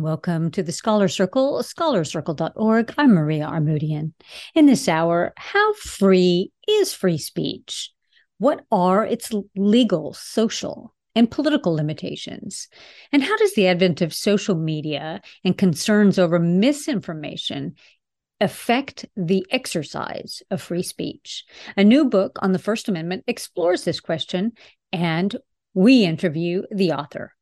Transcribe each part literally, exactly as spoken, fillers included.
and welcome to the Scholar Circle, scholar circle dot org. I'm Maria Armoudian. In this hour, how free is free speech? What are its legal, social, and political limitations? And how does the advent of social media and concerns over misinformation affect the exercise of free speech? A new book on the First Amendment explores this question, and we interview the author.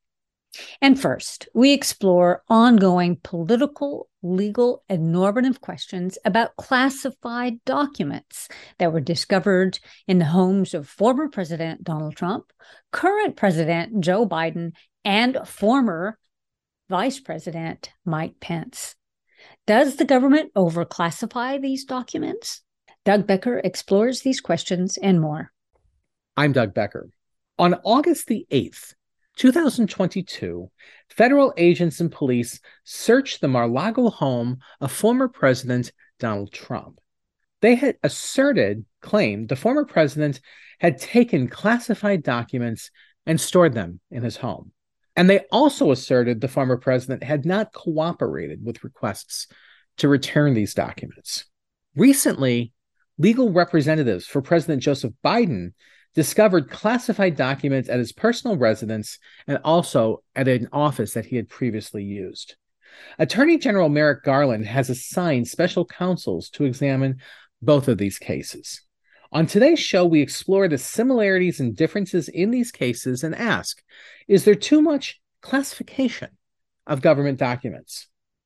And first, we explore ongoing political, legal, and normative questions about classified documents that were discovered in the homes of former President Donald Trump, current President Joe Biden, and former Vice President Mike Pence. Does the government overclassify these documents? Doug Becker explores these questions and more. I'm Doug Becker. On August the eighth, two thousand twenty-two, federal agents and police searched the Mar-a-Lago home of former President Donald Trump. They had asserted, claimed, the former president had taken classified documents and stored them in his home. And they also asserted the former president had not cooperated with requests to return these documents. Recently, legal representatives for President Joseph Biden discovered classified documents at his personal residence and also at an office that he had previously used. Attorney General Merrick Garland has assigned special counsels to examine both of these cases. On today's show, we explore the similarities and differences in these cases and ask, is there too much classification of government documents?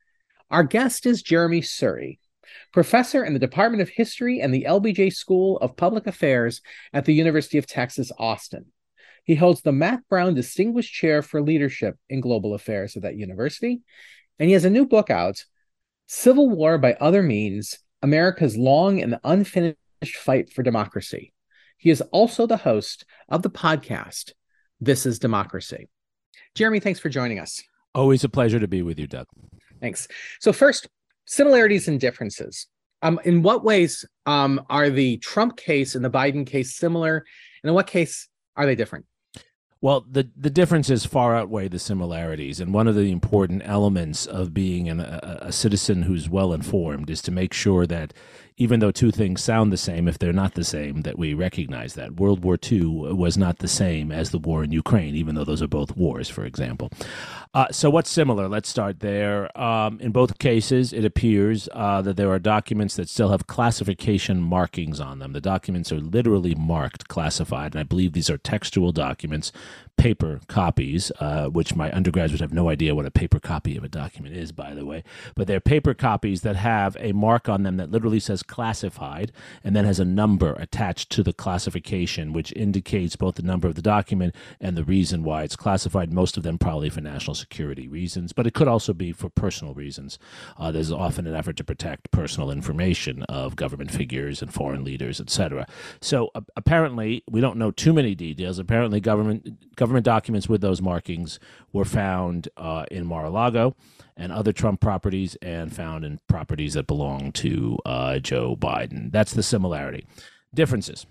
Our guest is Jeremy Suri, professor in the Department of History and the L B J School of Public Affairs at the University of Texas, Austin. He holds the Mack Brown Distinguished Chair for Leadership in Global Affairs at that university, and he has a new book out, Civil War by Other Means, America's Long and Unfinished Fight for Democracy. He is also the host of the podcast, This is Democracy. Jeremy, thanks for joining us. Always a pleasure to be with you, Doug. Thanks. So first, similarities and differences. Um, in what ways um, are the Trump case and the Biden case similar, and in what case are they different? Well, the, the differences far outweigh the similarities, and one of the important elements of being an, a, a citizen who's well-informed is to make sure that even though two things sound the same, if they're not the same, that we recognize that. World War Two was not the same as the war in Ukraine, even though those are both wars, for example. Uh, so what's similar? Let's start there. Um, in both cases, it appears uh, that there are documents that still have classification markings on them. The documents are literally marked classified, and I believe these are textual documents, paper copies, uh, which my undergraduates have no idea what a paper copy of a document is, by the way. But they're paper copies that have a mark on them that literally says classified and then has a number attached to the classification, which indicates both the number of the document and the reason why it's classified, most of them probably for national security reasons, but it could also be for personal reasons. Uh, there's often an effort to protect personal information of government figures and foreign leaders, et cetera. So uh, apparently, we don't know too many details. Apparently, government government documents with those markings were found uh, in Mar-a-Lago and other Trump properties, and found in properties that belong to uh, Joe Biden. That's the similarity. Differences.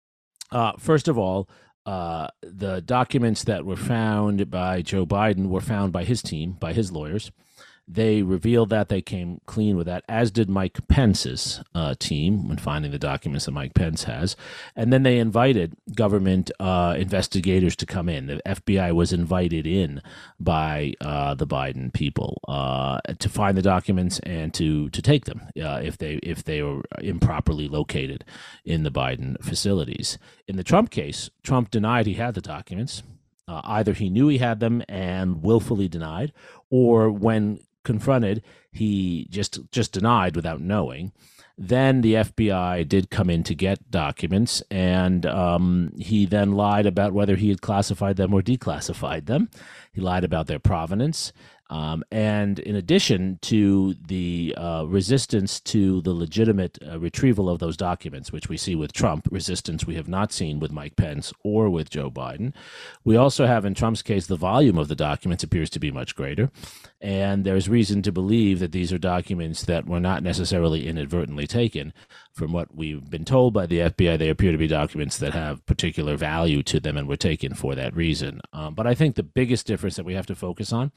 Uh, first of all, uh, the documents that were found by Joe Biden were found by his team, by his lawyers. They revealed that they came clean with that, as did Mike Pence's uh, team when finding the documents that Mike Pence has. And then they invited government uh, investigators to come in. The F B I was invited in by uh, the Biden people uh, to find the documents and to to take them uh, if they if they were improperly located in the Biden facilities. In the Trump case, Trump denied he had the documents. Uh, either he knew he had them and willfully denied, or when confronted, he just just denied without knowing. Then the F B I did come in to get documents, and um, he then lied about whether he had classified them or declassified them. He lied about their provenance. Um, and in addition to the uh, resistance to the legitimate uh, retrieval of those documents, which we see with Trump, resistance we have not seen with Mike Pence or with Joe Biden, we also have in Trump's case the volume of the documents appears to be much greater. And there's reason to believe that these are documents that were not necessarily inadvertently taken. From what we've been told by the F B I, they appear to be documents that have particular value to them and were taken for that reason. Um, but I think the biggest difference that we have to focus on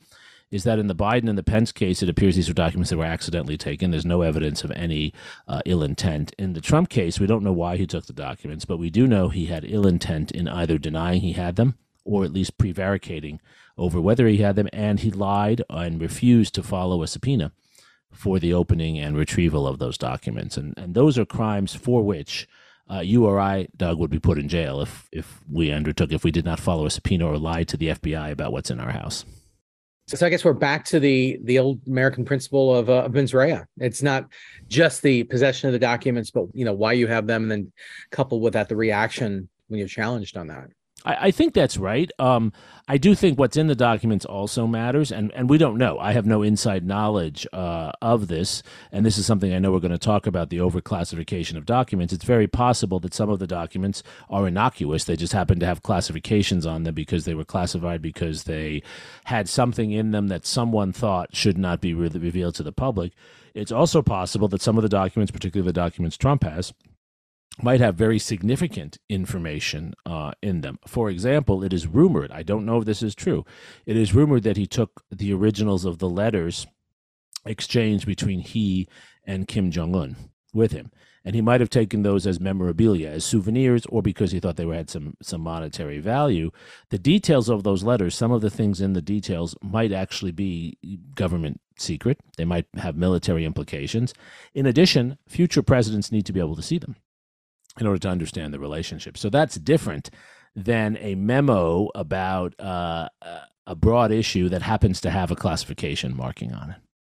is that in the Biden and the Pence case, it appears these are documents that were accidentally taken. There's no evidence of any uh, ill intent. In the Trump case, we don't know why he took the documents, but we do know he had ill intent in either denying he had them or at least prevaricating over whether he had them, and he lied and refused to follow a subpoena for the opening and retrieval of those documents. And, and those are crimes for which uh, you or I, Doug, would be put in jail if, if we undertook, if we did not follow a subpoena or lied to the F B I about what's in our house. So I guess we're back to the the old American principle of uh, mens rea. It's not just the possession of the documents, but you know why you have them, and then coupled with that the reaction when you're challenged on that. I, I think that's right. Um, I do think what's in the documents also matters, and, and we don't know. I have no inside knowledge uh, of this, and this is something I know we're going to talk about, the overclassification of documents. It's very possible that some of the documents are innocuous. They just happen to have classifications on them because they were classified because they had something in them that someone thought should not be re- revealed to the public. It's also possible that some of the documents, particularly the documents Trump has, might have very significant information uh, in them. For example, it is rumored, I don't know if this is true, it is rumored that he took the originals of the letters exchanged between he and Kim Jong-un with him. And he might have taken those as memorabilia, as souvenirs, or because he thought they had some, some monetary value. The details of those letters, some of the things in the details might actually be government secret. They might have military implications. In addition, future presidents need to be able to see them in order to understand the relationship. So that's different than a memo about uh, a broad issue that happens to have a classification marking on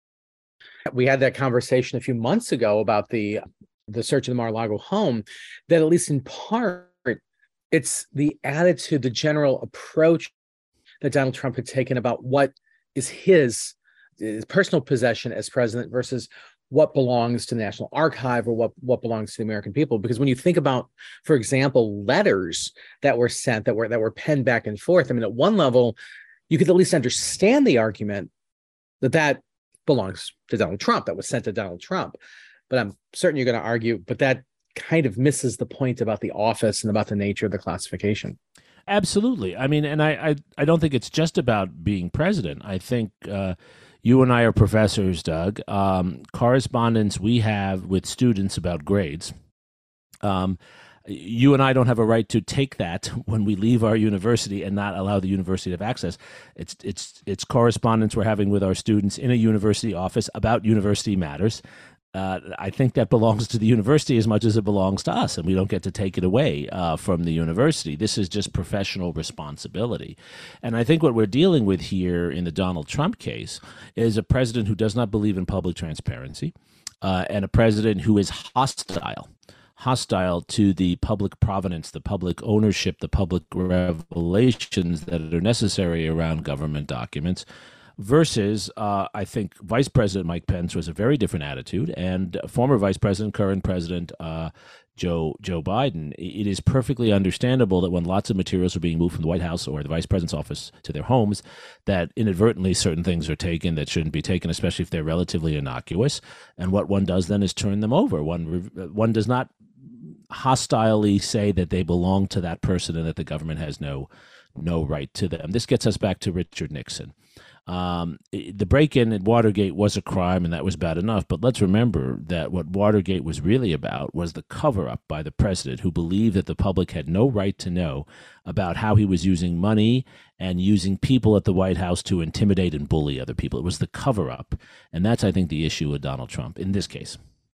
it. We had that conversation a few months ago about the the search of the Mar-a-Lago home, that at least in part, it's the attitude, the general approach that Donald Trump had taken about what is his, his personal possession as president versus what belongs to the National Archive or what, what belongs to the American people. Because when you think about, for example, letters that were sent, that were that were penned back and forth, I mean, at one level, you could at least understand the argument that that belongs to Donald Trump, that was sent to Donald Trump. But I'm certain you're going to argue, but that kind of misses the point about the office and about the nature of the classification. Absolutely. I mean, and I, I, I don't think it's just about being president. I think uh, you and I are professors, Doug. Um, correspondence we have with students about grades. Um, you and I don't have a right to take that when we leave our university and not allow the university to have access. It's it's it's correspondence we're having with our students in a university office about university matters. Uh, I think that belongs to the university as much as it belongs to us, and we don't get to take it away uh, from the university. This is just professional responsibility. And I think what we're dealing with here in the Donald Trump case is a president who does not believe in public transparency uh, and a president who is hostile, hostile to the public provenance, the public ownership, the public revelations that are necessary around government documents. Versus, uh, I think Vice President Mike Pence was a very different attitude, and former Vice President, current President uh, Joe Joe Biden. It is perfectly understandable that when lots of materials are being moved from the White House or the Vice President's office to their homes, that inadvertently certain things are taken that shouldn't be taken, especially if they're relatively innocuous. And what one does then is turn them over. One one does not hostilely say that they belong to that person and that the government has no no right to them. This gets us back to Richard Nixon. Um, the break-in at Watergate was a crime, and that was bad enough. But let's remember that what Watergate was really about was the cover-up by the president, who believed that the public had no right to know about how he was using money and using people at the White House to intimidate and bully other people. It was the cover-up, and that's, I think, the issue with Donald Trump in this case.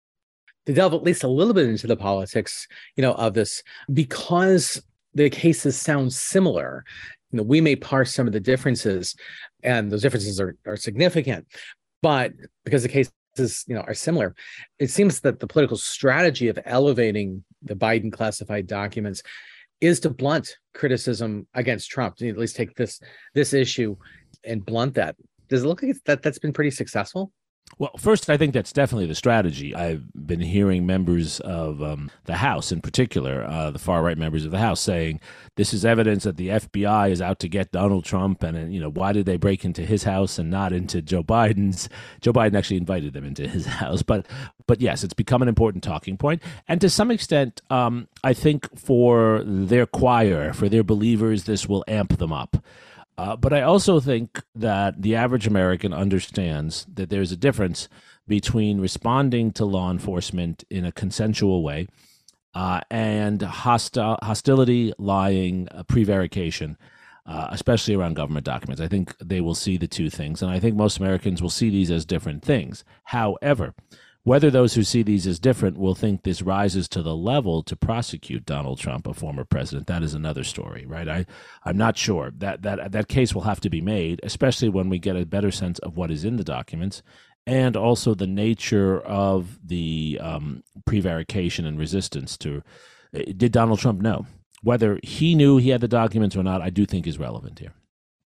To delve at least a little bit into the politics, you know, of this, because the cases sound similar. You know, we may parse some of the differences, and those differences are, are significant, but because the cases, you know, are similar, it seems that the political strategy of elevating the Biden classified documents is to blunt criticism against Trump, to at least take this this issue and blunt that. Does it look like it's, that that's been pretty successful? Well, first, I think that's definitely the strategy. I've been hearing members of um, the House, in particular, uh, the far-right members of the House, saying this is evidence that the F B I is out to get Donald Trump, and, you know, why did they break into his house and not into Joe Biden's? Joe Biden actually invited them into his house. But, but yes, it's become an important talking point. And to some extent, um, I think for their choir, for their believers, this will amp them up. Uh, but I also think that the average American understands that there's a difference between responding to law enforcement in a consensual way uh, and hostile, hostility, lying, uh, prevarication, uh, especially around government documents. I think they will see the two things, and I think most Americans will see these as different things. However, whether those who see these as different will think this rises to the level to prosecute Donald Trump, a former president, that is another story, right? I, I'm not sure. That, that, that case will have to be made, especially when we get a better sense of what is in the documents and also the nature of the um, prevarication and resistance to. Did Donald Trump know? Whether he knew he had the documents or not, I do think is relevant here.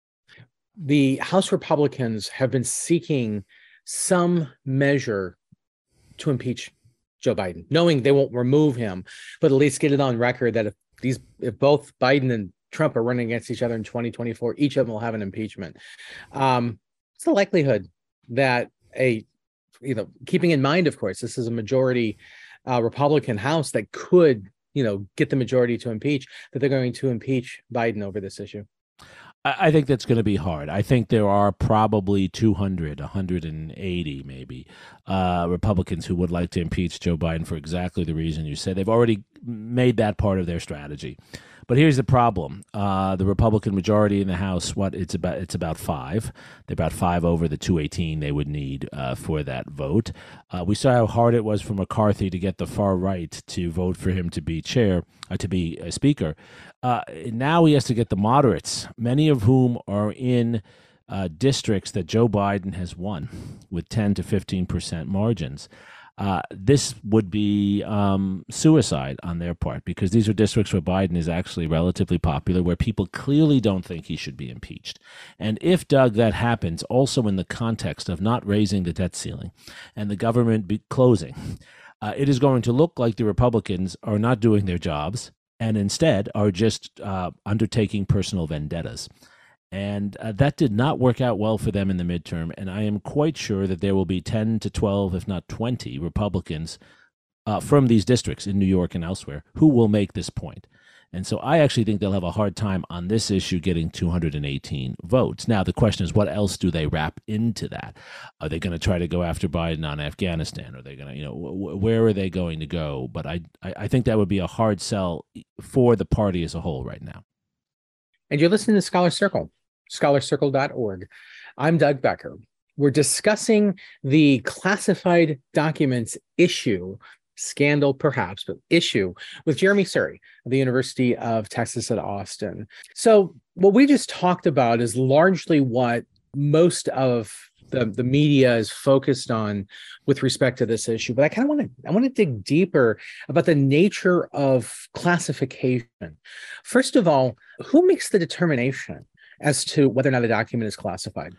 The House Republicans have been seeking some measure to impeach Joe Biden, knowing they won't remove him, but at least get it on record that if these, if both Biden and Trump are running against each other in twenty twenty-four, each of them will have an impeachment. Um, what's the likelihood that a, you know, keeping in mind, of course, this is a majority uh, Republican House that could, you know, get the majority to impeach, that they're going to impeach Biden over this issue? I think that's going to be hard. I think there are probably two hundred, one hundred eighty maybe uh, Republicans who would like to impeach Joe Biden for exactly the reason you said. They've already made that part of their strategy. But here's the problem: uh, the Republican majority in the House, what it's about, it's about five. They're about five over the two eighteen they would need uh, for that vote. Uh, we saw how hard it was for McCarthy to get the far right to vote for him to be chair, uh, to be a speaker. Uh, now he has to get the moderates, many of whom are in uh, districts that Joe Biden has won with ten to fifteen percent margins. Uh, this would be um, suicide on their part, because these are districts where Biden is actually relatively popular, where people clearly don't think he should be impeached. And if, Doug, that happens also in the context of not raising the debt ceiling and the government be closing, uh, it is going to look like the Republicans are not doing their jobs and instead are just uh, undertaking personal vendettas. And uh, that did not work out well for them in the midterm. And I am quite sure that there will be ten to twelve, if not twenty, Republicans uh, from these districts in New York and elsewhere who will make this point. And so I actually think they'll have a hard time on this issue getting two hundred eighteen votes. Now, the question is, what else do they wrap into that? Are they going to try to go after Biden on Afghanistan? Are they going to, you know, w- where are they going to go? But I, I think that would be a hard sell for the party as a whole right now. And you're listening to Scholar Circle, scholar circle dot org. I'm Doug Becker. We're discussing the classified documents issue, scandal perhaps, but issue, with Jeremy Surrey of the University of Texas at Austin. So what we just talked about is largely what most of the, the media is focused on with respect to this issue. But I kind of want to I want to dig deeper about the nature of classification. First of all, who makes the determination as to whether or not a document is classified?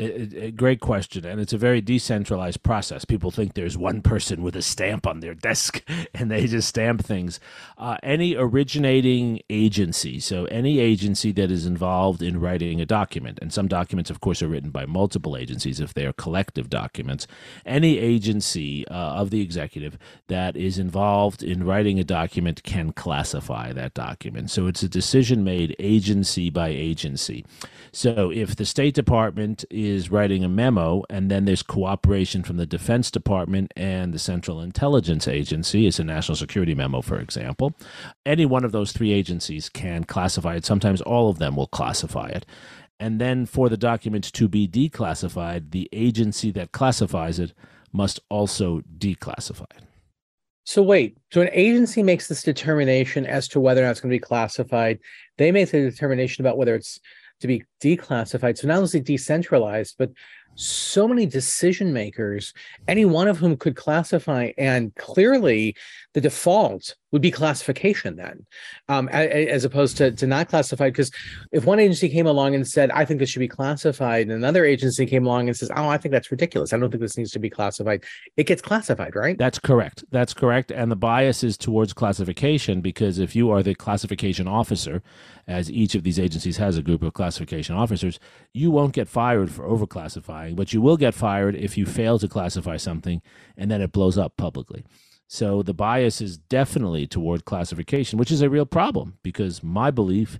A great question, and it's a very decentralized process. People think there's one person with a stamp on their desk, and they just stamp things. Uh, any originating agency, so any agency that is involved in writing a document, and some documents, of course, are written by multiple agencies if they are collective documents, any agency uh, of the executive that is involved in writing a document can classify that document. So it's a decision made agency by agency. So if the State Department is writing a memo and then there's cooperation from the Defense Department and the Central Intelligence Agency, it's a national security memo, for example, any one of those three agencies can classify it. Sometimes all of them will classify it. And then for the document to be declassified, the agency that classifies it must also declassify it. So wait, so an agency makes this determination as to whether or not it's going to be classified. They make the determination about whether it's to be declassified. So not only is it decentralized, but so many decision makers, any one of whom could classify, and clearly the default would be classification then, um, as opposed to, to not classified. Because if one agency came along and said, I think this should be classified, and another agency came along and says, oh, I think that's ridiculous, I don't think this needs to be classified, it gets classified, right? That's correct. That's correct. And the bias is towards classification, because if you are the classification officer, as each of these agencies has a group of classification officers, you won't get fired for overclassifying, but you will get fired if you fail to classify something and then it blows up publicly. So the bias is definitely toward classification, which is a real problem, because my belief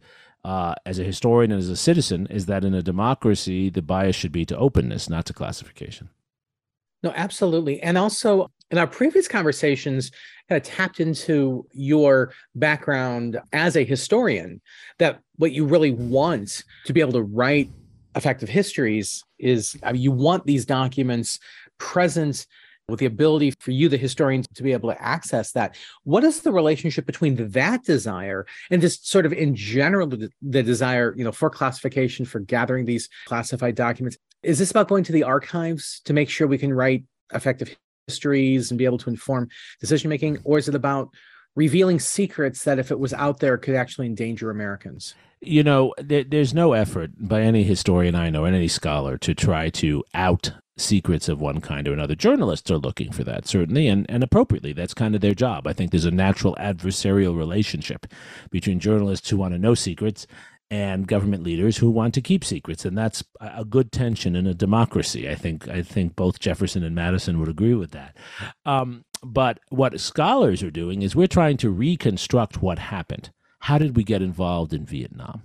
uh, as a historian and as a citizen is that in a democracy, the bias should be to openness, not to classification. No, absolutely. And also in our previous conversations, kind of tapped into your background as a historian, that what you really want to be able to write effective histories is, I mean, you want these documents present with the ability for you, the historian, to be able to access that. What is the relationship between that desire and just sort of in general, the, the desire, you know, for classification, for gathering these classified documents? Is this about going to the archives to make sure we can write effective histories and be able to inform decision-making? Or is it about revealing secrets that if it was out there could actually endanger Americans? You know, there, there's no effort by any historian I know and any scholar to try to out secrets of one kind or another. Journalists are looking for that, certainly, and, and appropriately. That's kind of their job. I think there's a natural adversarial relationship between journalists who want to know secrets and government leaders who want to keep secrets, and that's a good tension in a democracy. I think I think both Jefferson and Madison would agree with that. Um, but what scholars are doing is we're trying to reconstruct what happened. How did we get involved in Vietnam?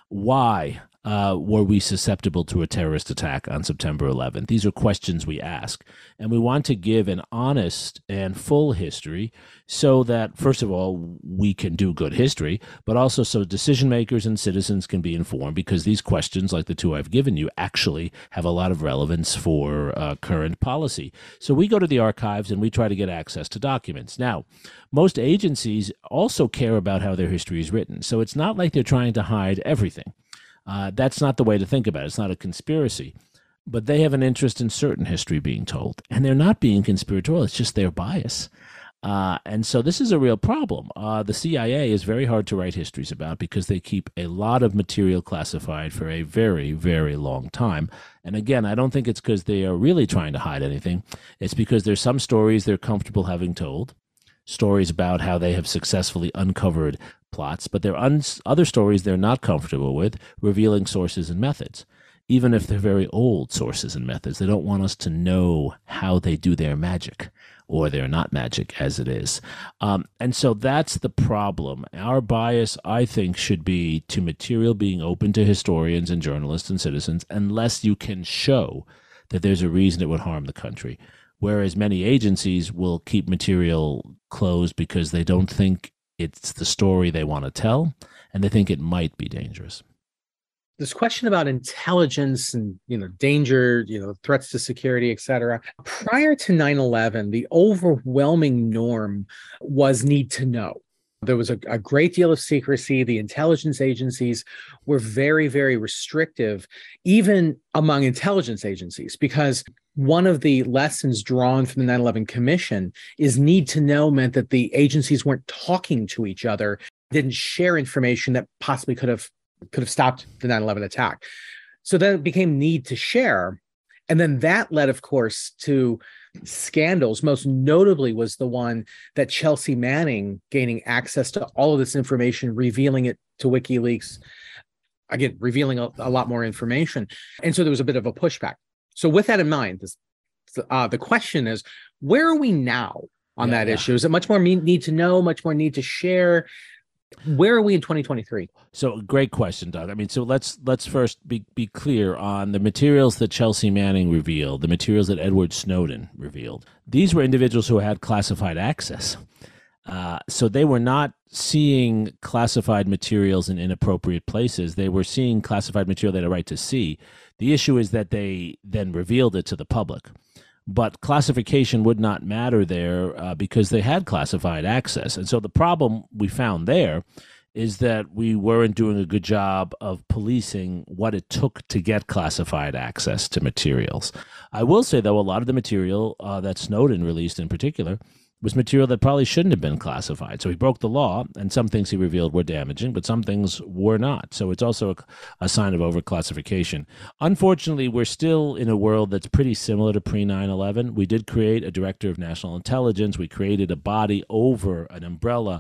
Why uh, were we susceptible to a terrorist attack on September eleventh? These are questions we ask. And we want to give an honest and full history so that, first of all, we can do good history, but also so decision makers and citizens can be informed, because these questions, like the two I've given you, actually have a lot of relevance for uh, current policy. So we go to the archives and we try to get access to documents. Now, most agencies also care about how their history is written. So it's not like they're trying to hide everything. Uh, that's not the way to think about it. It's not a conspiracy. But they have an interest in certain history being told. And they're not being conspiratorial. It's just their bias. Uh, and so this is a real problem. Uh, the C I A is very hard to write histories about because they keep a lot of material classified for a very, very long time. And again, I don't think it's because they are really trying to hide anything. It's because there's some stories they're comfortable having told, stories about how they have successfully uncovered plots, but there are un- other stories they're not comfortable with, revealing sources and methods. Even if they're very old sources and methods, they don't want us to know how they do their magic, or they're not magic as it is. Um, and so that's the problem. Our bias, I think, should be to material being open to historians and journalists and citizens, unless you can show that there's a reason it would harm the country. Whereas many agencies will keep material closed because they don't think it's the story they want to tell, and they think it might be dangerous. This question about intelligence and, you know, danger, you know, threats to security, et cetera. Prior to nine eleven, the overwhelming norm was need to know. There was a, a great deal of secrecy. The intelligence agencies were very, very restrictive, even among intelligence agencies, because one of the lessons drawn from the nine eleven Commission is need to know meant that the agencies weren't talking to each other, didn't share information that possibly could have could have stopped the nine eleven attack. So then it became need to share. And then that led, of course, to scandals. Most notably was the one that Chelsea Manning gaining access to all of this information, revealing it to WikiLeaks, again, revealing a, a lot more information. And so there was a bit of a pushback. So with that in mind, this, uh, the question is, where are we now on yeah, that yeah. issue? Is it much more need to know, much more need to share? Where are we in twenty twenty-three? So great question, Doug. I mean, so let's let's first be, be clear on the materials that Chelsea Manning revealed, the materials that Edward Snowden revealed. These were individuals who had classified access. Uh, so they were not seeing classified materials in inappropriate places. They were seeing classified material they had a right to see. The issue is that they then revealed it to the public. But classification would not matter there uh, because they had classified access. And so the problem we found there is that we weren't doing a good job of policing what it took to get classified access to materials. I will say, though, a lot of the material uh, that Snowden released in particular was material that probably shouldn't have been classified. So he broke the law, and some things he revealed were damaging, but some things were not. So it's also a, a sign of overclassification. Unfortunately, we're still in a world that's pretty similar to pre nine eleven. We did create a director of national intelligence. We created a body over an umbrella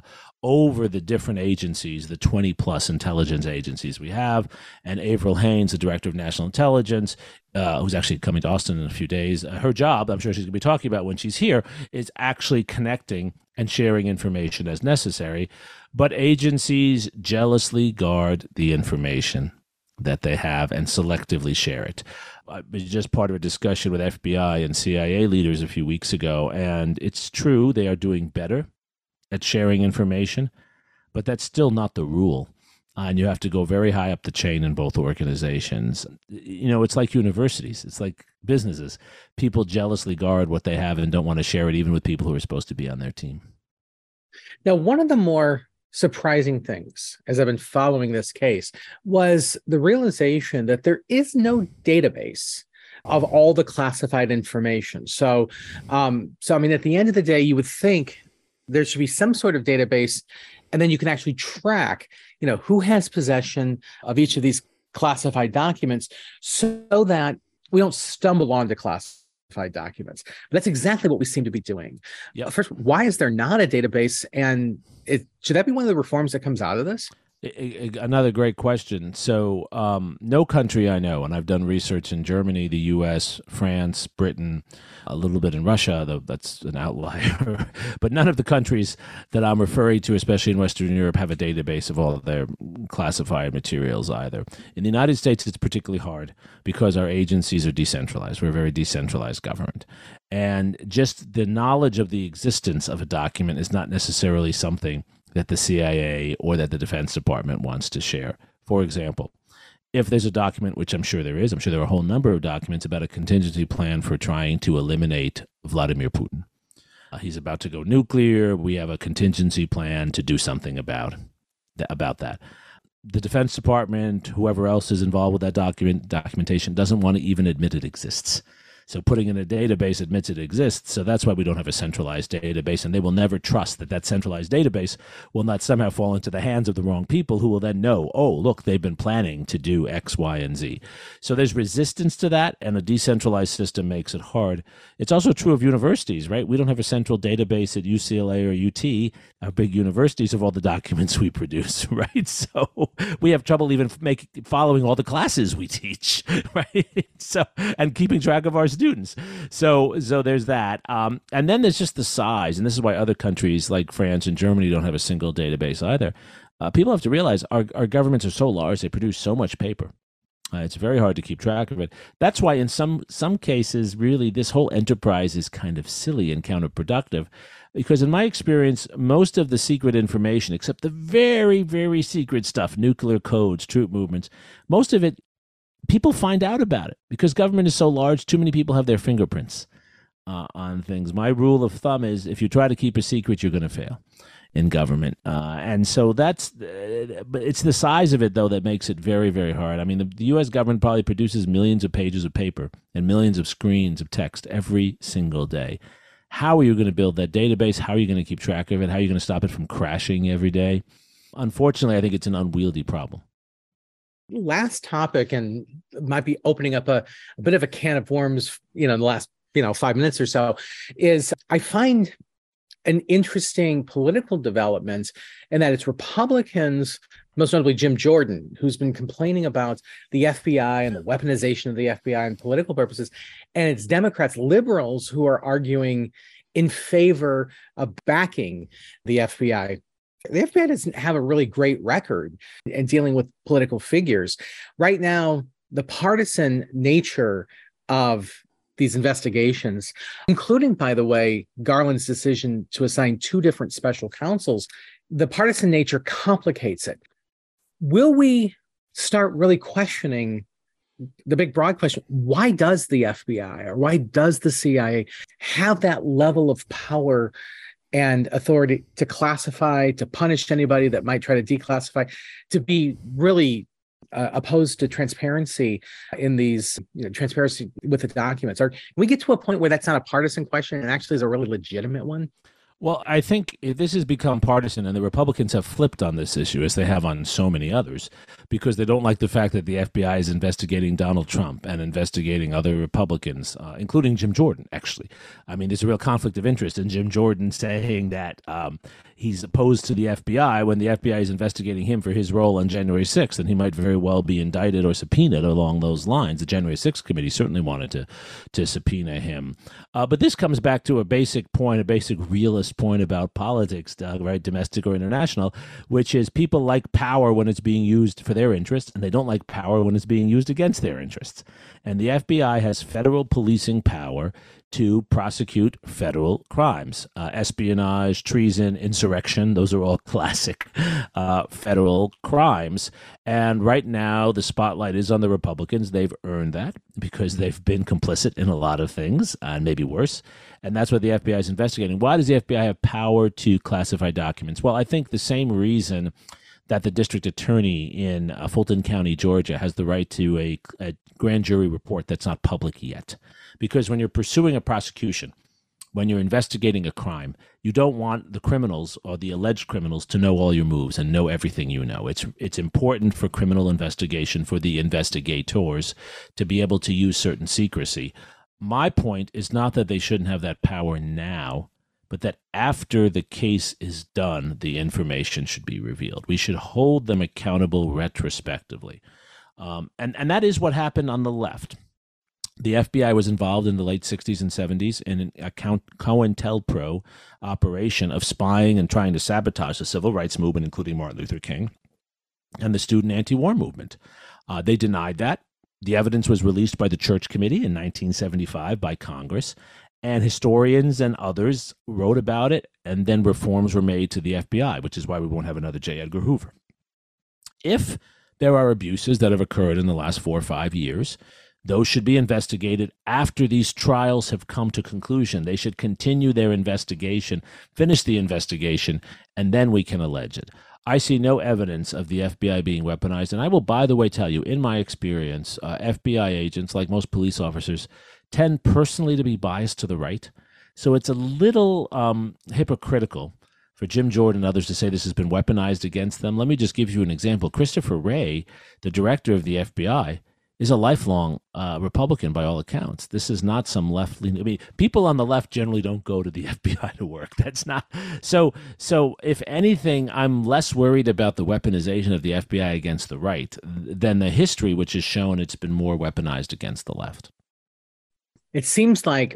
over the different agencies, the twenty plus intelligence agencies we have. And Avril Haines, the director of national intelligence, uh, who's actually coming to Austin in a few days, uh, her job, I'm sure she's going to be talking about when she's here, is actually connecting and sharing information as necessary. But agencies jealously guard the information that they have and selectively share it. I was just part of a discussion with F B I and C I A leaders a few weeks ago, and it's true they are doing better at sharing information, but that's still not the rule. Uh, and you have to go very high up the chain in both organizations. You know, it's like universities. It's like businesses. People jealously guard what they have and don't want to share it even with people who are supposed to be on their team. Now, one of the more surprising things as I've been following this case was the realization that there is no database of all the classified information. So, um, so I mean, at the end of the day, you would think there should be some sort of database, and then you can actually track, you know, who has possession of each of these classified documents so that we don't stumble onto classified documents. But that's exactly what we seem to be doing. Yep. First, why is there not a database? And it, should that be one of the reforms that comes out of this? Another great question. So um, no country I know, and I've done research in Germany, the U S, France, Britain, a little bit in Russia, though that's an outlier. But none of the countries that I'm referring to, especially in Western Europe, have a database of all of their classified materials either. In the United States, it's particularly hard because our agencies are decentralized. We're a very decentralized government. And just the knowledge of the existence of a document is not necessarily something that the C I A or that the Defense Department wants to share. For example, if there's a document, which I'm sure there is, I'm sure there are a whole number of documents about a contingency plan for trying to eliminate Vladimir Putin. Uh, he's about to go nuclear. We have a contingency plan to do something about, about that. The Defense Department, whoever else is involved with that document documentation, doesn't want to even admit it exists. So putting in a database admits it exists. So that's why we don't have a centralized database. And they will never trust that that centralized database will not somehow fall into the hands of the wrong people who will then know, oh, look, they've been planning to do X, Y, and Z. So there's resistance to that, and a decentralized system makes it hard. It's also true of universities, right? We don't have a central database at U C L A or U T, our big universities, of all the documents we produce, right? So we have trouble even making following all the classes we teach, right? So, and keeping track of our students. So so there's that. Um, and then there's just the size. And this is why other countries like France and Germany don't have a single database either. Uh, people have to realize our, our governments are so large, they produce so much paper. Uh, it's very hard to keep track of it. That's why in some some cases, really, this whole enterprise is kind of silly and counterproductive. Because in my experience, most of the secret information, except the very, very secret stuff, nuclear codes, troop movements, most of it, people find out about it because government is so large, too many people have their fingerprints uh, on things. My rule of thumb is if you try to keep a secret, you're going to fail in government. Uh, and so that's, uh, but it's the size of it, though, that makes it very, very hard. I mean, the, the U S government probably produces millions of pages of paper and millions of screens of text every single day. How are you going to build that database? How are you going to keep track of it? How are you going to stop it from crashing every day? Unfortunately, I think it's an unwieldy problem. Last topic, and might be opening up a, a bit of a can of worms, you know, in the last, you know, five minutes or so, is I find an interesting political development in that it's Republicans, most notably Jim Jordan, who's been complaining about the F B I and the weaponization of the F B I and political purposes, and it's Democrats, liberals, who are arguing in favor of backing the F B I. The F B I doesn't have a really great record in dealing with political figures. Right now, the partisan nature of these investigations, including, by the way, Garland's decision to assign two different special counsels, the partisan nature complicates it. Will we start really questioning the big broad question, why does the F B I or why does the C I A have that level of power and authority to classify, to punish anybody that might try to declassify, to be really uh, opposed to transparency in these, you know, transparency with the documents? Or can we get to a point where that's not a partisan question and actually is a really legitimate one? Well, I think this has become partisan, and the Republicans have flipped on this issue, as they have on so many others, because they don't like the fact that the F B I is investigating Donald Trump and investigating other Republicans, uh, including Jim Jordan, actually. I mean, there's a real conflict of interest in Jim Jordan saying that um, he's opposed to the F B I when the F B I is investigating him for his role on January sixth, and he might very well be indicted or subpoenaed along those lines. The January sixth committee certainly wanted to, to subpoena him. Uh, but this comes back to a basic point, a basic realist point about politics, Doug, right, domestic or international, which is people like power when it's being used for their interests, and they don't like power when it's being used against their interests. And the F B I has federal policing power to prosecute federal crimes, uh, espionage, treason, insurrection. Those are all classic uh, federal crimes. And right now, the spotlight is on the Republicans. They've earned that because they've been complicit in a lot of things, and maybe worse. And that's what the F B I is investigating. Why does the F B I have power to classify documents? Well, I think the same reason that the district attorney in uh, Fulton County, Georgia, has the right to a, a grand jury report that's not public yet. Because when you're pursuing a prosecution, when you're investigating a crime, you don't want the criminals or the alleged criminals to know all your moves and know everything you know. It's it's important for criminal investigation, for the investigators to be able to use certain secrecy. My point is not that they shouldn't have that power now, but that after the case is done, the information should be revealed. We should hold them accountable retrospectively. Um, and, and that is what happened on the left. The F B I was involved in the late sixties and seventies in a COINTELPRO operation of spying and trying to sabotage the civil rights movement, including Martin Luther King, and the student anti-war movement. Uh, they denied that. The evidence was released by the Church Committee in nineteen seventy-five by Congress, and historians and others wrote about it, and then reforms were made to the F B I, which is why we won't have another J. Edgar Hoover. If there are abuses that have occurred in the last four or five years, those should be investigated after these trials have come to conclusion. They should continue their investigation, finish the investigation, and then we can allege it. I see no evidence of the F B I being weaponized. And I will, by the way, tell you, in my experience, uh, F B I agents, like most police officers, tend personally to be biased to the right. So it's a little um, hypocritical for Jim Jordan and others to say this has been weaponized against them. Let me just give you an example. Christopher Wray, the director of the F B I, is a lifelong uh, Republican by all accounts. This is not some left-leaning. I mean, people on the left generally don't go to the F B I to work. That's not so. So, if anything, I'm less worried about the weaponization of the F B I against the right than the history, which has shown it's been more weaponized against the left. It seems like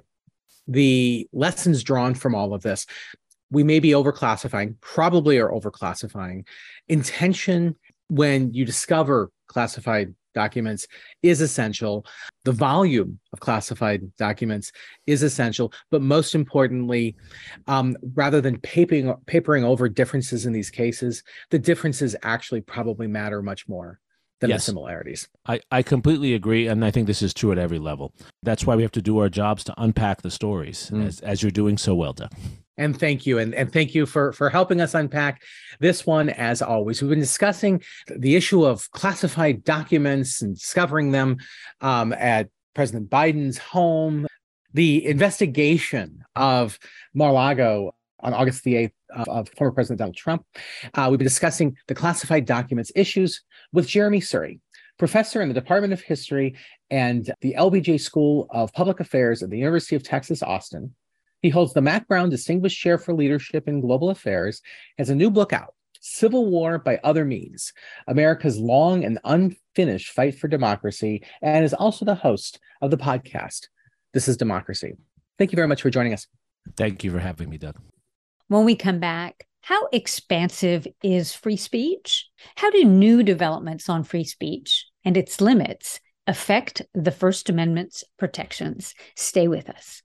the lessons drawn from all of this, we may be overclassifying, probably are overclassifying. Intention when you discover classified documents is essential. The volume of classified documents is essential, but most importantly, um, rather than papering, papering over differences in these cases, the differences actually probably matter much more than yes. the similarities. I, I completely agree, and I think this is true at every level. That's why we have to do our jobs to unpack the stories, mm. as, as you're doing so well, Doug. And thank you. And, and thank you for, for helping us unpack this one, as always. We've been discussing the issue of classified documents and discovering them um, at President Biden's home, the investigation of Mar-a-Lago on August the eighth of, of former President Donald Trump. Uh, we've been discussing the classified documents issues with Jeremy Surrey, professor in the Department of History and the L B J School of Public Affairs at the University of Texas, Austin. He holds the Mack Brown Distinguished Chair for Leadership in Global Affairs, has a new book out, Civil War by Other Means, America's Long and Unfinished Fight for Democracy, and is also the host of the podcast, This is Democracy. Thank you very much for joining us. Thank you for having me, Doug. When we come back, how expansive is free speech? How do new developments on free speech and its limits affect the First Amendment's protections? Stay with us.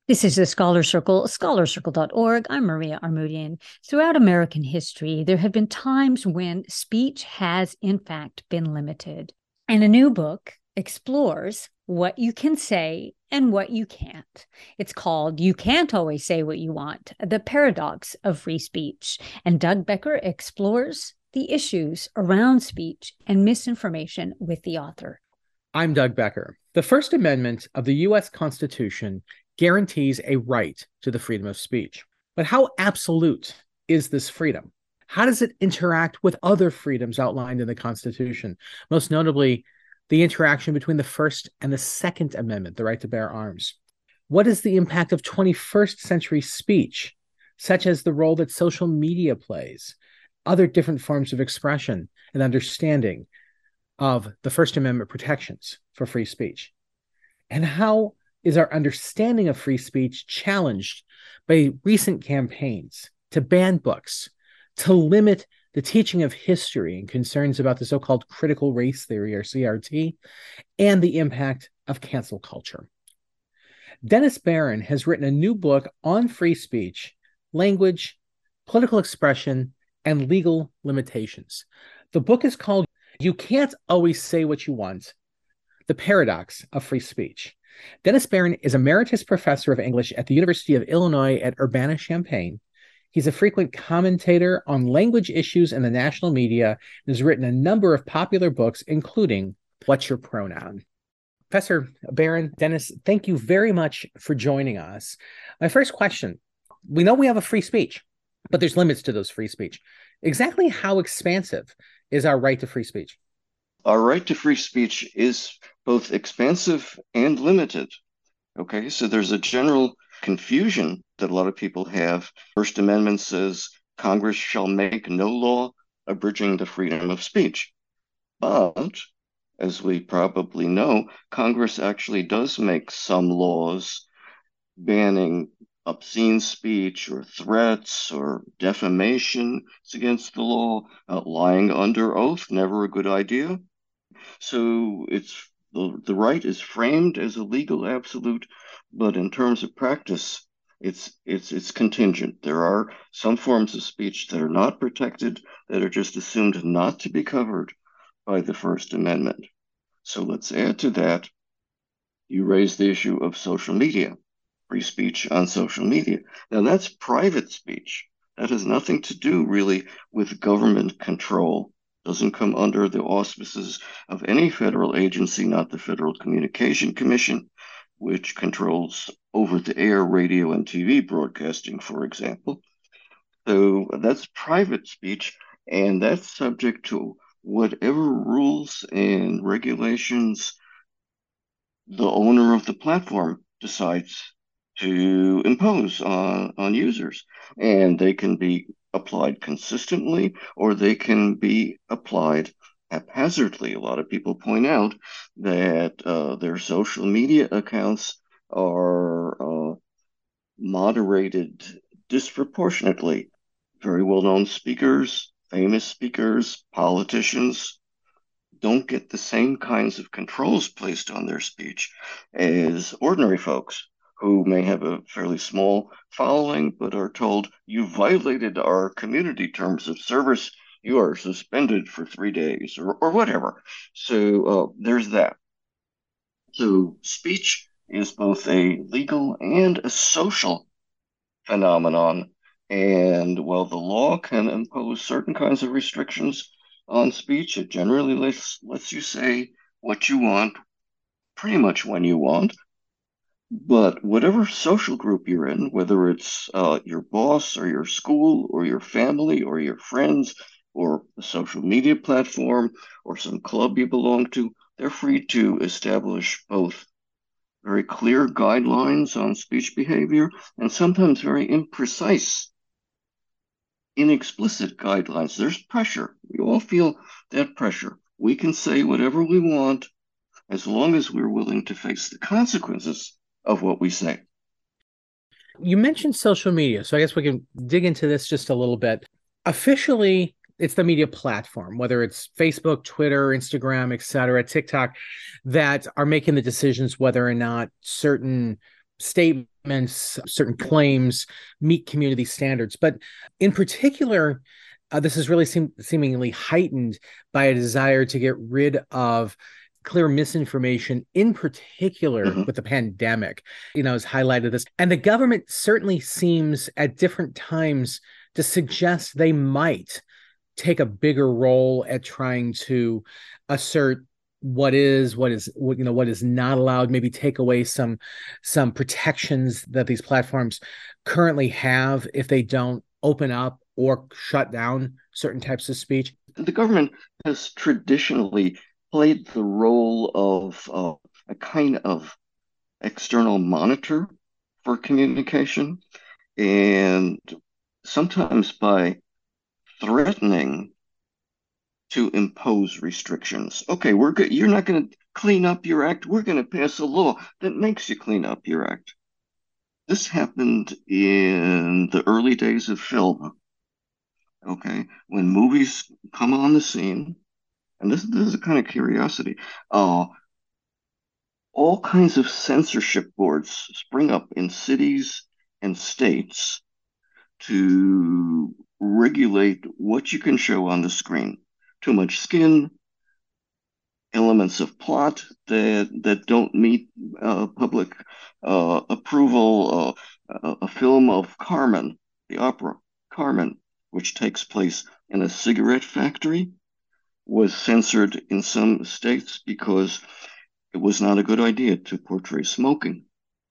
This is the Scholar Circle, scholar circle dot org. I'm Maria Armoudian. Throughout American history, there have been times when speech has, in fact, been limited. And a new book explores what you can say and what you can't. It's called You Can't Always Say What You Want, The Paradox of Free Speech. And Doug Becker explores the issues around speech and misinformation with the author. I'm Doug Becker. The First Amendment of the U S Constitution guarantees a right to the freedom of speech. But how absolute is this freedom? How does it interact with other freedoms outlined in the Constitution? Most notably, the interaction between the First and the Second Amendment, the right to bear arms. What is the impact of twenty-first century speech, such as the role that social media plays, other different forms of expression and understanding of the First Amendment protections for free speech? And how is our understanding of free speech challenged by recent campaigns to ban books, to limit the teaching of history and concerns about the so-called critical race theory, or C R T, and the impact of cancel culture? Dennis Barron has written a new book on free speech, language, political expression, and legal limitations. The book is called You Can't Always Say What You Want, The Paradox of Free Speech. Dennis Barron is Emeritus Professor of English at the University of Illinois at Urbana-Champaign. He's a frequent commentator on language issues in the national media and has written a number of popular books, including What's Your Pronoun? Professor Barron, Dennis, thank you very much for joining us. My first question, we know we have a free speech, but there's limits to those free speech. Exactly how expansive is our right to free speech? Our right to free speech is both expansive and limited. Okay, so there's a general confusion that a lot of people have. First Amendment says Congress shall make no law abridging the freedom of speech. But, as we probably know, Congress actually does make some laws banning obscene speech or threats or defamation. It's against the law. Uh, lying under oath, never a good idea. So it's the, the right is framed as a legal absolute, but in terms of practice, it's it's it's contingent. There are some forms of speech that are not protected, that are just assumed not to be covered by the First Amendment. So let's add to that, you raise the issue of social media, free speech on social media. Now that's private speech. That has nothing to do really with government control. Doesn't come under the auspices of any federal agency, not the Federal Communication Commission, which controls over-the-air radio and T V broadcasting, for example. So that's private speech, and that's subject to whatever rules and regulations the owner of the platform decides to impose on, on users. And they can be applied consistently, or they can be applied haphazardly. A lot of people point out that uh, their social media accounts are uh, moderated disproportionately. Very well-known speakers, famous speakers, politicians don't get the same kinds of controls placed on their speech as ordinary folks who may have a fairly small following, but are told, you violated our community terms of service, you are suspended for three days, or, or whatever. So uh, there's that. So speech is both a legal and a social phenomenon. And while the law can impose certain kinds of restrictions on speech, it generally lets, lets you say what you want, pretty much when you want. But whatever social group you're in, whether it's uh, your boss or your school or your family or your friends or a social media platform or some club you belong to, they're free to establish both very clear guidelines on speech behavior and sometimes very imprecise, inexplicit guidelines. There's pressure. We all feel that pressure. We can say whatever we want as long as we're willing to face the consequences of what we say. You mentioned social media, so I guess we can dig into this just a little bit. Officially, it's the media platform, whether it's Facebook, Twitter, Instagram, et cetera, TikTok, that are making the decisions whether or not certain statements, certain claims meet community standards. But in particular, uh, this is really seem, seemingly heightened by a desire to get rid of clear misinformation, in particular Mm-hmm. with the pandemic, you know, has highlighted this. And the government certainly seems at different times to suggest they might take a bigger role at trying to assert what is, what is, what, you know, what is not allowed, maybe take away some, some protections that these platforms currently have if they don't open up or shut down certain types of speech. The government has traditionally played the role of uh, a kind of external monitor for communication, and sometimes by threatening to impose restrictions. Okay, we're good. You're not going to clean up your act. We're going to pass a law that makes you clean up your act. This happened in the early days of film. Okay, when movies come on the scene, and this, this is a kind of curiosity. Uh, all kinds of censorship boards spring up in cities and states to regulate what you can show on the screen. Too much skin, elements of plot that that don't meet uh, public uh, approval. Uh, a film of Carmen, the opera Carmen, which takes place in a cigarette factory, was censored in some states because it was not a good idea to portray smoking.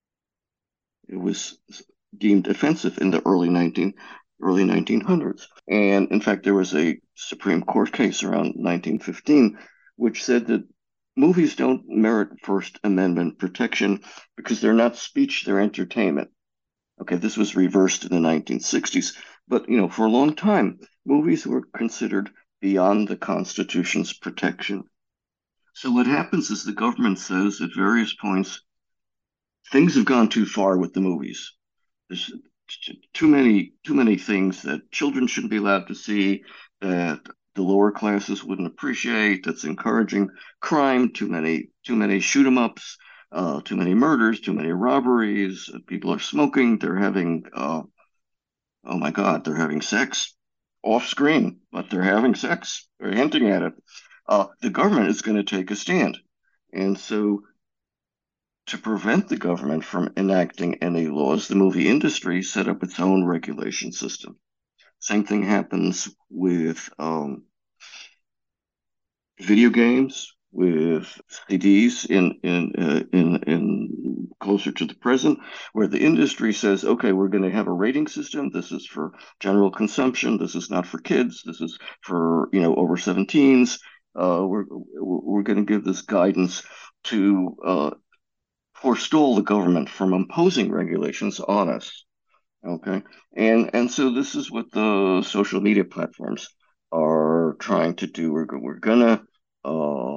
It was deemed offensive in the early nineteen early nineteen hundreds. And in fact, there was a Supreme Court case around nineteen fifteen which said that movies don't merit First Amendment protection because they're not speech, they're entertainment. Okay, this was reversed in the nineteen sixties, but you know, for a long time, movies were considered beyond the Constitution's protection. So what happens is the government says at various points, things have gone too far with the movies. There's too many too many things that children shouldn't be allowed to see, that the lower classes wouldn't appreciate, that's encouraging crime, too many too many shoot 'em ups, uh, too many murders, too many robberies, people are smoking, they're having uh, oh my God, they're having sex off screen, but they're having sex, they're hinting at it. Uh, the government is going to take a stand. And so to prevent the government from enacting any laws, the movie industry set up its own regulation system. Same thing happens with um, video games, with C Ds in in uh, in in closer to the present, where the industry says, okay, we're going to have a rating system. This is for general consumption. This is not for kids. This is for you know over seventeens. Uh, we're we're going to give this guidance to uh, forestall the government from imposing regulations on us. Okay, and and so this is what the social media platforms are trying to do. We're we're gonna uh,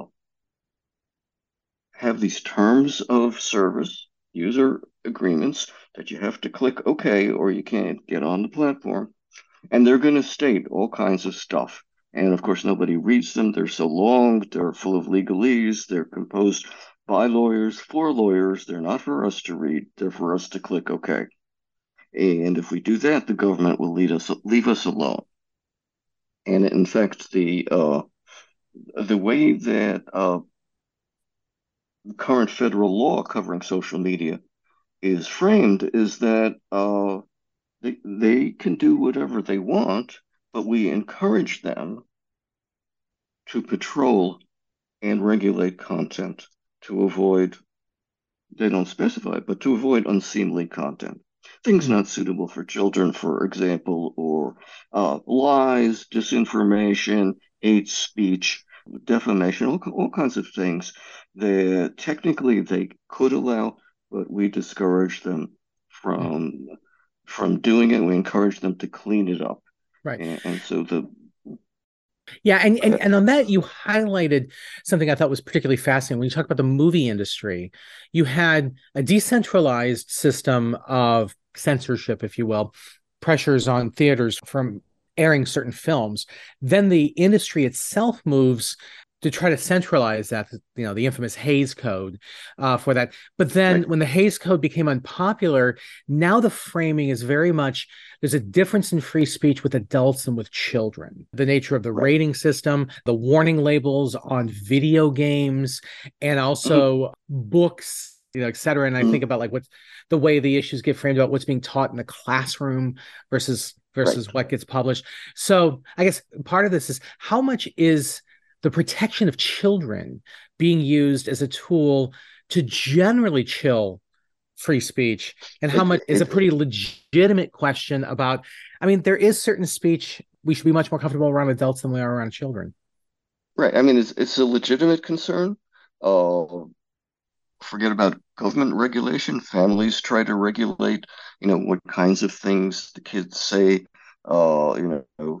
have these terms of service, user agreements that you have to click OK or you can't get on the platform, and they're going to state all kinds of stuff. And of course, nobody reads them. They're so long. They're full of legalese. They're composed by lawyers for lawyers. They're not for us to read. They're for us to click OK. And if we do that, the government will lead us leave us alone. And in fact, the uh, the way that uh, current federal law covering social media is framed is that uh, they they can do whatever they want, but we encourage them to patrol and regulate content to avoid, they don't specify, but to avoid unseemly content. Things not suitable for children, for example, or uh, lies, disinformation, hate speech, defamation, all, all kinds of things that technically they could allow, but we discourage them from from doing it. We encourage them to clean it up. Right. And, and so the Yeah, and, and and on that, you highlighted something I thought was particularly fascinating. When you talk about the movie industry, you had a decentralized system of censorship, if you will, pressures on theaters from airing certain films. Then the industry itself moves to try to centralize that, you know, the infamous Hays Code uh, for that. But then right. when the Hays Code became unpopular, now the framing is very much, there's a difference in free speech with adults and with children. The nature of the right. rating system, the warning labels on video games, and also mm-hmm. books, you know, et cetera. And I mm-hmm. think about like what's the way the issues get framed about what's being taught in the classroom versus versus right. what gets published. So I guess part of this is how much is the protection of children being used as a tool to generally chill free speech, and how much is a pretty legitimate question about, I mean, there is certain speech we should be much more comfortable around adults than we are around children. Right. I mean, it's, it's a legitimate concern. Uh, forget about government regulation. Families try to regulate, you know, what kinds of things the kids say, uh, you know,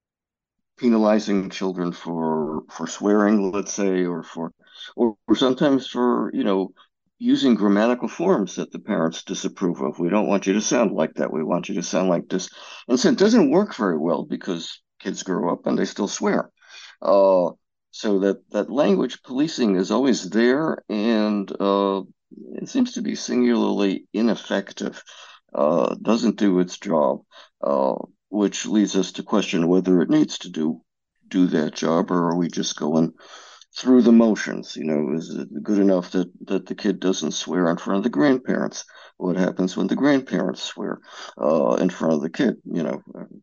penalizing children for for swearing, let's say, or for or, or sometimes for, you know, using grammatical forms that the parents disapprove of. We don't want you to sound like that. We want you to sound like this. And so it doesn't work very well because kids grow up and they still swear. Uh, so that, that language policing is always there, and uh, it seems to be singularly ineffective. Uh, doesn't do its job. Uh, which leads us to question whether it needs to do do that job, or are we just going through the motions? You know, is it good enough that, that the kid doesn't swear in front of the grandparents? What happens when the grandparents swear uh, in front of the kid? You know,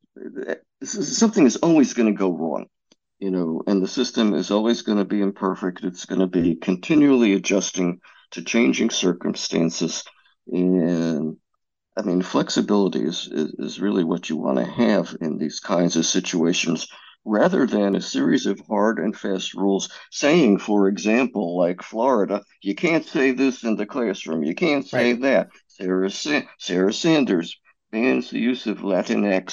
this is, something is always going to go wrong, you know, and the system is always going to be imperfect. It's going to be continually adjusting to changing circumstances. And I mean, flexibility is, is, is really what you want to have in these kinds of situations, rather than a series of hard and fast rules saying, for example, like Florida, you can't say this in the classroom, you can't say right. that. Sarah, Sa- Sarah Sanders bans the use of Latinx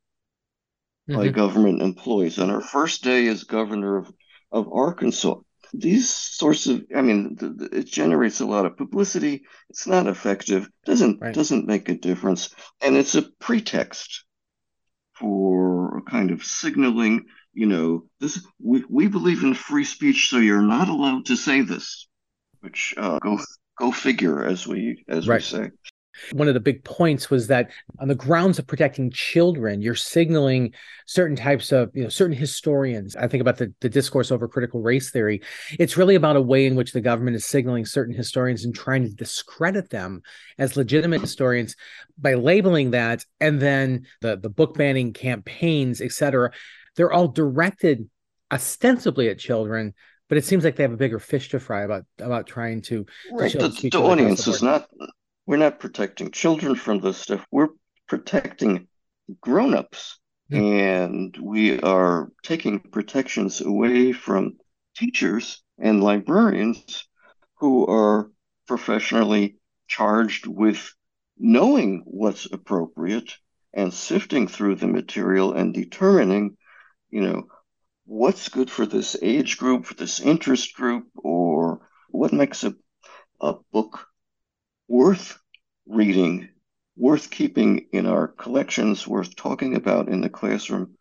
mm-hmm. by government employees on her first day as governor of, of Arkansas. These sorts of, I mean, th- th- it generates a lot of publicity. It's not effective. Doesn't right. doesn't make a difference, and it's a pretext for a kind of signaling. You know, this we we believe in free speech, so you're not allowed to say this. Which uh, go go figure, as we as right. we say. One of the big points was that on the grounds of protecting children, you're signaling certain types of, you know, certain historians. I think about the, the discourse over critical race theory. It's really about a way in which the government is signaling certain historians and trying to discredit them as legitimate historians by labeling that. And then the, the book banning campaigns, et cetera, they're all directed ostensibly at children, but it seems like they have a bigger fish to fry about, about trying to, right. to show the, the audience is not... We're not protecting children from this stuff. We're protecting grown-ups. Mm. And we are taking protections away from teachers and librarians who are professionally charged with knowing what's appropriate and sifting through the material and determining, you know, what's good for this age group, for this interest group, or what makes a, a book worth reading, worth keeping in our collections, worth talking about in the classroom,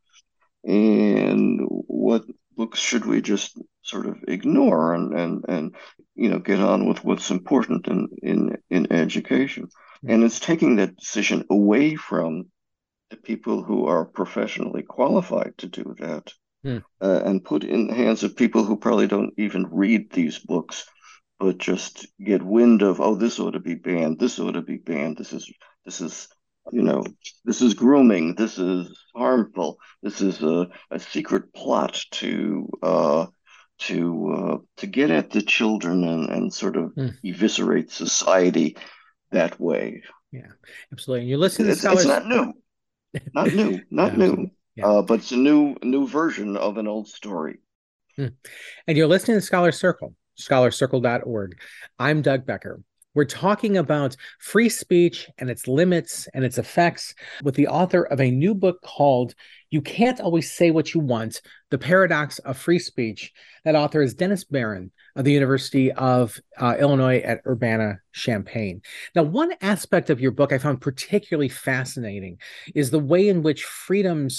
and what books should we just sort of ignore and and and you know get on with what's important in in in education. And it's taking that decision away from the people who are professionally qualified to do that, hmm. uh, and put in the hands of people who probably don't even read these books, but just get wind of, oh, this ought to be banned, this ought to be banned, this is, this is, you know, this is grooming, this is harmful, this is a, a secret plot to uh, to uh, to get at the children and, and sort of mm. eviscerate society that way. Yeah, absolutely. And you're listening to it's, scholars. It's not new, not new, not yeah, new, yeah. uh, but it's a new new version of an old story. Mm. And you're listening to Scholar Circle. scholar circle dot org. I'm Doug Becker. We're talking about free speech and its limits and its effects with the author of a new book called You Can't Always Say What You Want, The Paradox of Free Speech. That author is Dennis Barron of the University of uh, Illinois at Urbana-Champaign. Now, one aspect of your book I found particularly fascinating is the way in which freedoms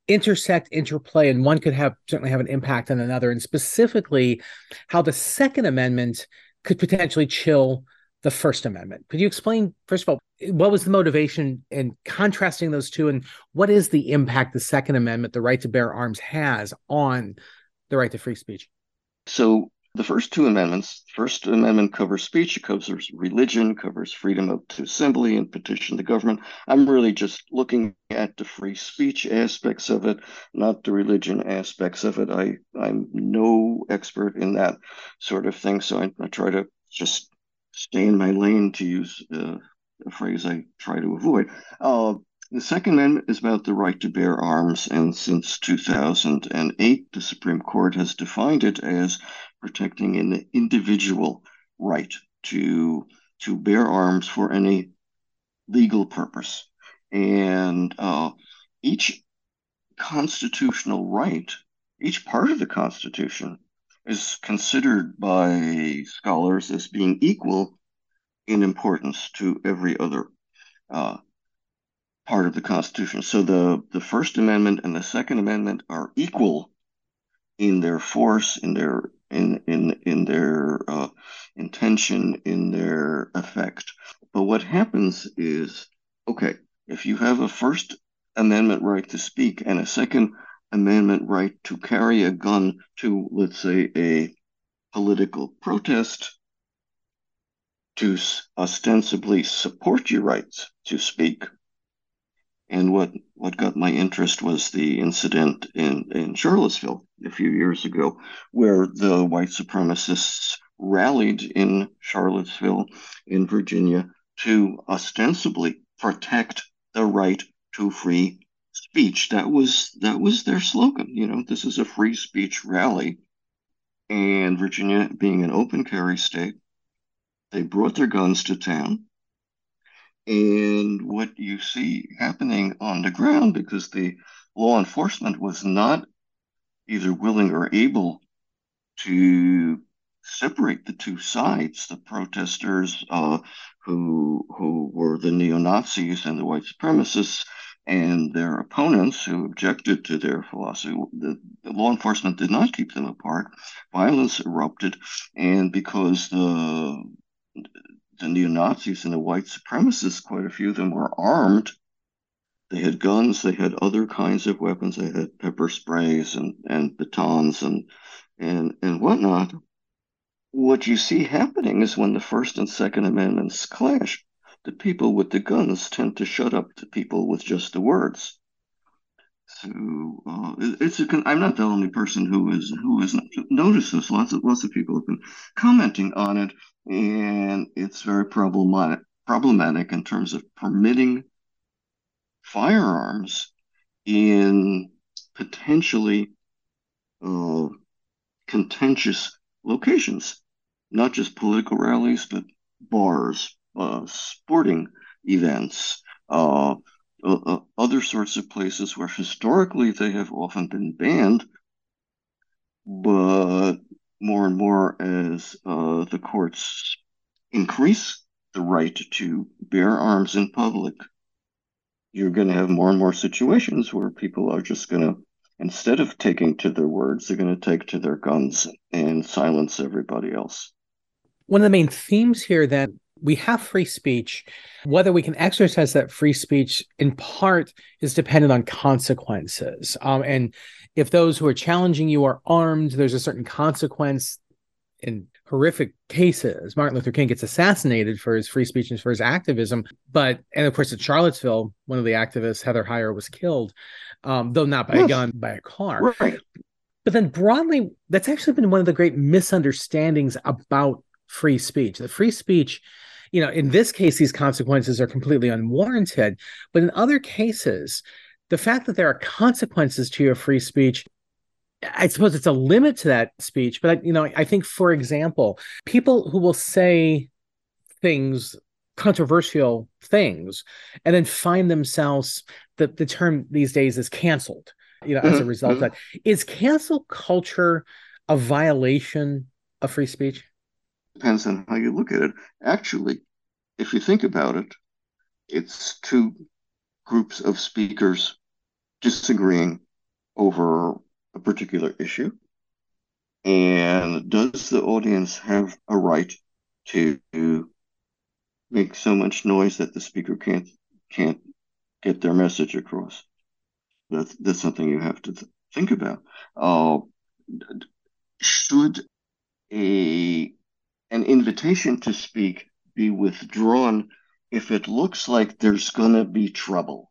intersect, interplay, and one could have certainly have an impact on another, and specifically how the Second Amendment could potentially chill the First Amendment. Could you explain, first of all, what was the motivation in contrasting those two, and what is the impact the Second Amendment, the right to bear arms, has on the right to free speech? So the first two amendments, First Amendment covers speech, it covers religion, covers freedom of to assembly and petition the government. I'm really just looking at the free speech aspects of it, not the religion aspects of it. I, I'm no expert in that sort of thing, so I, I try to just stay in my lane, to use uh, a phrase I try to avoid. Uh, the Second Amendment is about the right to bear arms, and since two thousand eight, the Supreme Court has defined it as protecting an individual right to to bear arms for any legal purpose. And uh, each constitutional right, each part of the Constitution, is considered by scholars as being equal in importance to every other uh, part of the Constitution. So the, the First Amendment and the Second Amendment are equal in their force, in their in in in their uh, intention, in their effect. But what happens is, okay, if you have a First Amendment right to speak and a Second Amendment right to carry a gun to, let's say, a political protest, to ostensibly support your rights to speak. And what, what got my interest was the incident in, in Charlottesville a few years ago, where the white supremacists rallied in Charlottesville, in Virginia, to ostensibly protect the right to free speech. That was that was their slogan. You know, this is a free speech rally. And Virginia, being an open carry state, they brought their guns to town. And what you see happening on the ground, because the law enforcement was not either willing or able to separate the two sides, the protesters uh, who who were the neo-Nazis and the white supremacists, and their opponents who objected to their philosophy. The, the law enforcement did not keep them apart. Violence erupted, and because the the neo-Nazis and the white supremacists, quite a few of them were armed. They had guns, they had other kinds of weapons, they had pepper sprays and, and batons and, and, and whatnot. What you see happening is when the First and Second Amendments clash, the people with the guns tend to shut up the people with just the words. So uh, it's a, I'm not the only person who is who has noticed this. Lots of lots of people have been commenting on it, and it's very problematic problematic in terms of permitting firearms in potentially uh, contentious locations, not just political rallies, but bars, uh, sporting events. Uh, Uh, other sorts of places where historically they have often been banned, but more and more as uh, the courts increase the right to bear arms in public, you're going to have more and more situations where people are just going to, instead of taking to their words, they're going to take to their guns and silence everybody else. One of the main themes here that we have free speech. Whether we can exercise that free speech in part is dependent on consequences. Um, and if those who are challenging you are armed, there's a certain consequence. In horrific cases, Martin Luther King gets assassinated for his free speech and for his activism. But, and of course, at Charlottesville, one of the activists, Heather Heyer, was killed, um, though not by yes. a gun, by a car. Right. But then broadly, that's actually been one of the great misunderstandings about free speech. The free speech, you know, in this case, these consequences are completely unwarranted. But in other cases, the fact that there are consequences to your free speech, I suppose it's a limit to that speech. But, you know, I think, for example, people who will say things, controversial things, and then find themselves, the, the term these days is canceled, you know, as a result of that. Is cancel culture a violation of free speech? Depends on how you look at it. Actually, if you think about it, it's two groups of speakers disagreeing over a particular issue? And does the audience have a right to make so much noise that the speaker can't can't get their message across? That's that's something you have to th- think about. Uh, should a an invitation to speak be withdrawn if it looks like there's going to be trouble,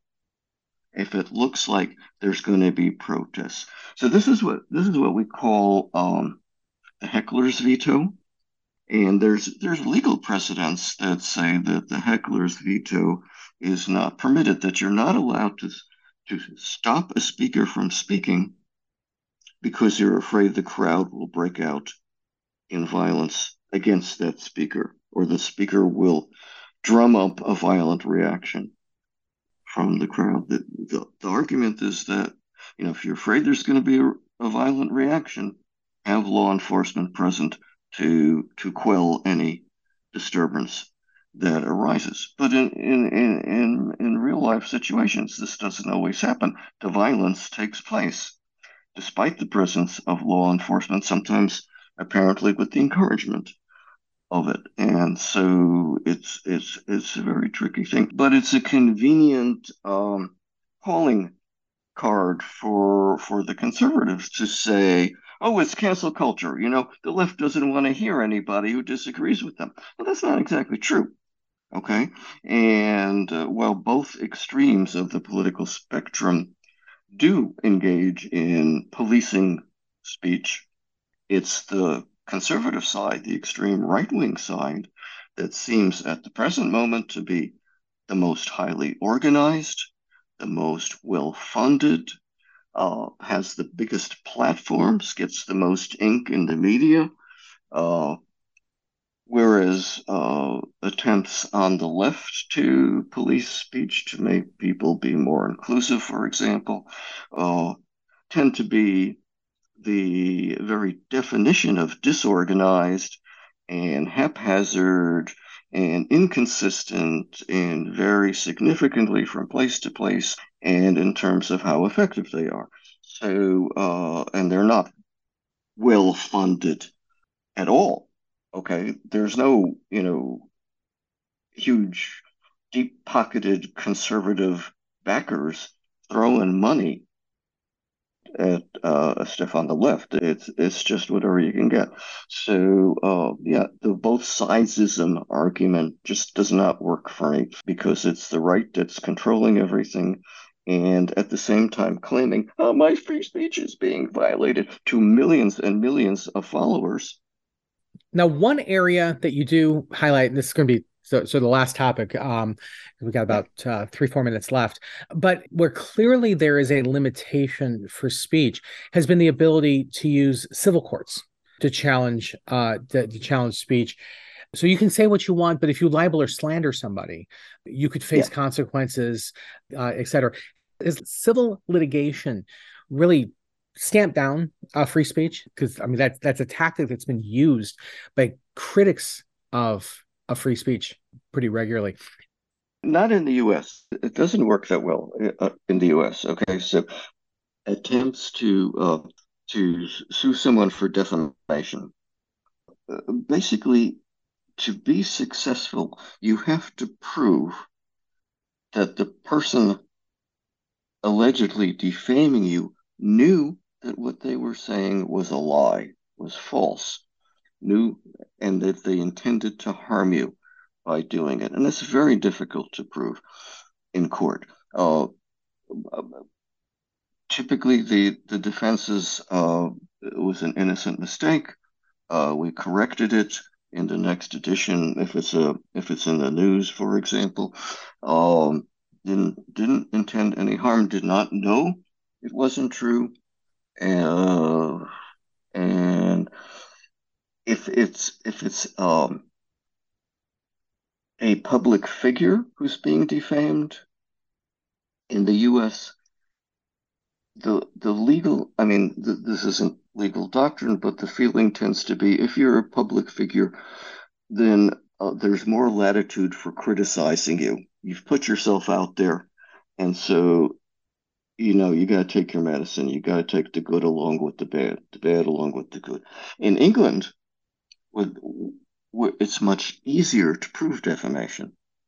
if it looks like there's going to be protests? So this is what this is what we call um, the heckler's veto. And there's there's legal precedents that say that the heckler's veto is not permitted, that you're not allowed to to stop a speaker from speaking because you're afraid the crowd will break out in violence against that speaker, or the speaker will drum up a violent reaction from the crowd. The, the, the argument is that, you know, if you're afraid there's going to be a, a violent reaction, have law enforcement present to to quell any disturbance that arises. But in in in in, in real life situations, this doesn't always happen. The violence takes place despite the presence of law enforcement, sometimes apparently with the encouragement of it. And so it's it's it's a very tricky thing, but it's a convenient um, calling card for for the conservatives to say, "Oh, it's cancel culture. You know, the left doesn't want to hear anybody who disagrees with them." Well, that's not exactly true. Okay, and uh, while both extremes of the political spectrum do engage in policing speech, it's the conservative side, the extreme right wing side, that seems at the present moment to be the most highly organized, the most well funded, uh, has the biggest platforms, gets the most ink in the media. Uh, whereas uh, attempts on the left to police speech to make people be more inclusive, for example, uh, tend to be the very definition of disorganized and haphazard and inconsistent and very significantly from place to place and in terms of how effective they are. So, uh, and they're not well funded at all. Okay. There's no, you know, huge, deep pocketed conservative backers throwing money at uh, stuff on the left. It's it's just whatever you can get. So uh, yeah, the both sidesism argument just does not work for me because it's the right that's controlling everything, and at the same time claiming, "Oh, my free speech is being violated" to millions and millions of followers. Now, one area that you do highlight, and this is going to be so, so the last topic, um, we got about uh, three, four minutes left, but where clearly there is a limitation for speech has been the ability to use civil courts to challenge, uh, to, to challenge speech. So you can say what you want, but if you libel or slander somebody, you could face Yeah. consequences, uh, et cetera. Is civil litigation really stamp down uh, free speech? Because I mean that's that's a tactic that's been used by critics of of free speech pretty regularly. Not in the U S. It doesn't work that well uh, in the U S. Okay, so attempts to uh, to sue someone for defamation, uh, basically, to be successful, you have to prove that the person allegedly defaming you knew that what they were saying was a lie, was false, knew, and that they intended to harm you by doing it. And that's very difficult to prove in court. Uh, typically, the, the defense is uh, it was an innocent mistake. Uh, we corrected it in the next edition if it's a if it's in the news, for example. Um, didn't didn't intend any harm. Did not know it wasn't true. Uh, and if it's if it's um, a public figure who's being defamed in the U S, the the legal I mean th this isn't legal doctrine, but the feeling tends to be if you're a public figure, then uh, there's more latitude for criticizing you. You've put yourself out there, and so you know, you got to take your medicine. You got to take the good along with the bad, the bad along with the good. In England, with, it's much easier to prove defamation.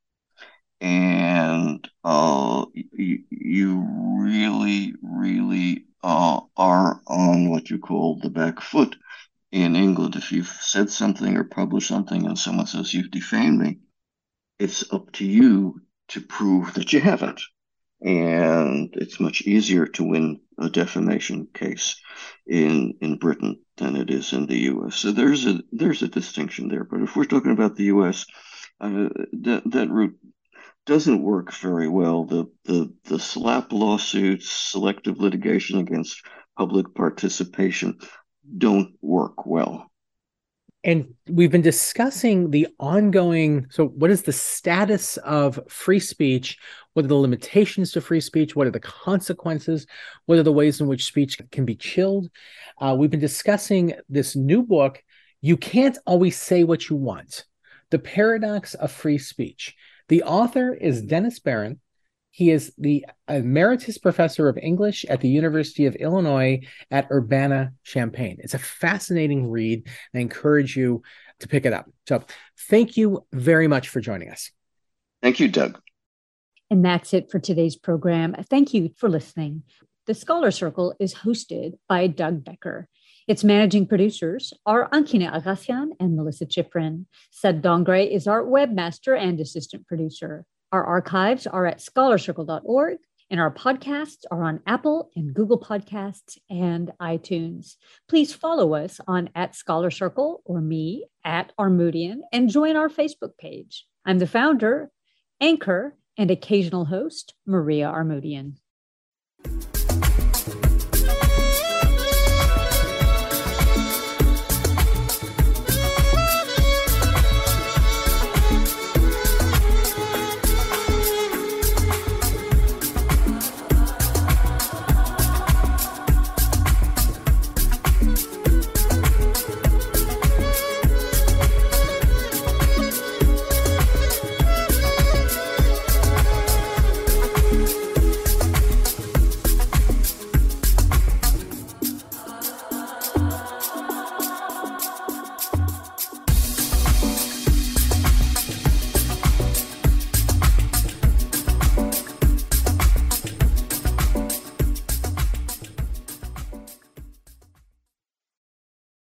And uh, you, you really, really uh, are on what you call the back foot in England. If you've said something or published something and someone says you've defamed me, it's up to you to prove that you haven't. And it's much easier to win a defamation case in in Britain than it is in the U S. So there's a there's a distinction there. But if we're talking about the U S, uh, that that route doesn't work very well. The the the slap lawsuits, selective litigation against public participation don't work well. And we've been discussing the ongoing, so what is the status of free speech? What are the limitations to free speech? What are the consequences? What are the ways in which speech can be chilled? Uh, we've been discussing this new book, You Can't Always Say What You Want, The Paradox of Free Speech. The author is Dennis Barron. He is the emeritus professor of English at the University of Illinois at Urbana-Champaign. It's a fascinating read. I encourage you to pick it up. So thank you very much for joining us. Thank you, Doug. And that's it for today's program. Thank you for listening. The Scholar Circle is hosted by Doug Becker. Its managing producers are Ankina Agassian and Melissa Chiprin. Sed Dongre is our webmaster and assistant producer. Our archives are at scholar circle dot org, and our podcasts are on Apple and Google Podcasts and iTunes. Please follow us on at Scholar Circle or me at Armoudian and join our Facebook page. I'm the founder, anchor, and occasional host, Maria Armoudian.